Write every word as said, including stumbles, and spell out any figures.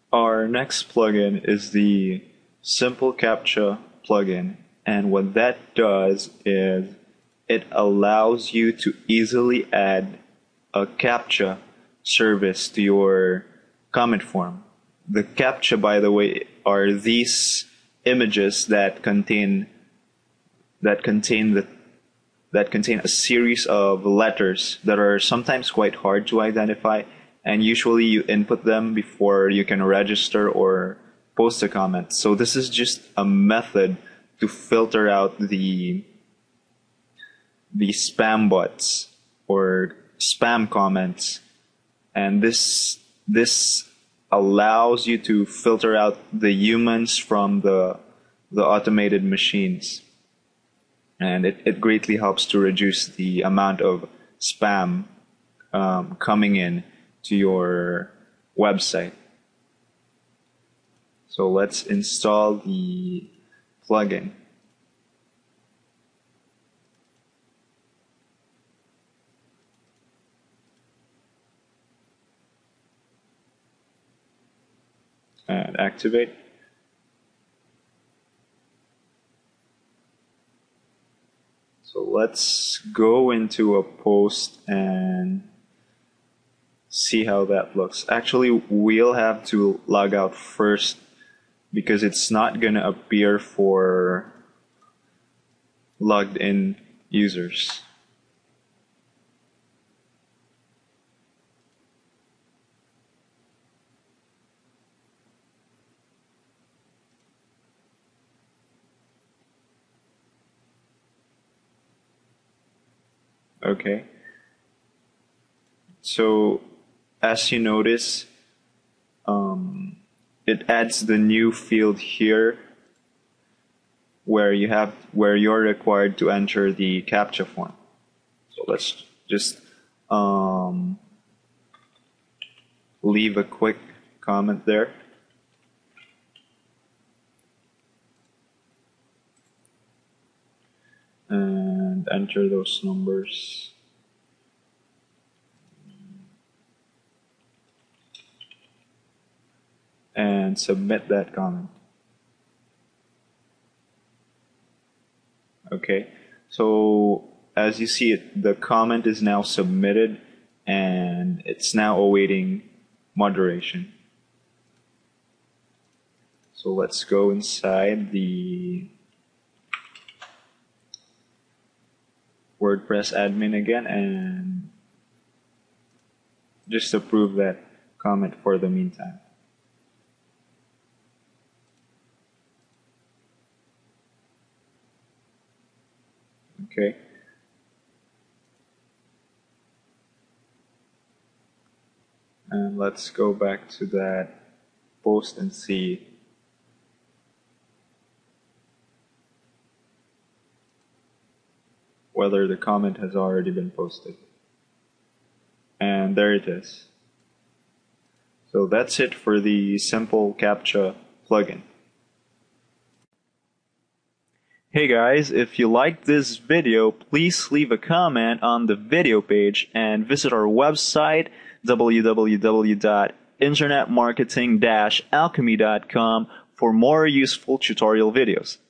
Our next plugin is the Simple CAPTCHA plugin, and what that does is it allows you to easily add a CAPTCHA service to your comment form. The CAPTCHA, by the way, are these images that contain that contain the that contain a series of letters that are sometimes quite hard to identify, and usually you input them before you can register or post a comment. So this is just a method to filter out the the spam bots or spam comments, and this this allows you to filter out the humans from the the automated machines, and it, it greatly helps to reduce the amount of spam um, coming in to your website. So let's install the plugin. And activate. So let's go into a post and see how that looks. Actually, we'll have to log out first because it's not going to appear for logged in users. Okay. So as you notice, um, it adds the new field here where you have where you're required to enter the CAPTCHA form. So let's just um, leave a quick comment there. And enter those numbers. And submit that comment. Okay, so as you see it, the comment is now submitted and it's now awaiting moderation. So let's go inside the WordPress admin again and just approve that comment for the meantime. Okay. And let's go back to that post and see whether the comment has already been posted. And there it is. So that's it for the Simple CAPTCHA plugin. Hey guys, if you liked this video, please leave a comment on the video page and visit our website w w w dot internet marketing dash alchemy dot com for more useful tutorial videos.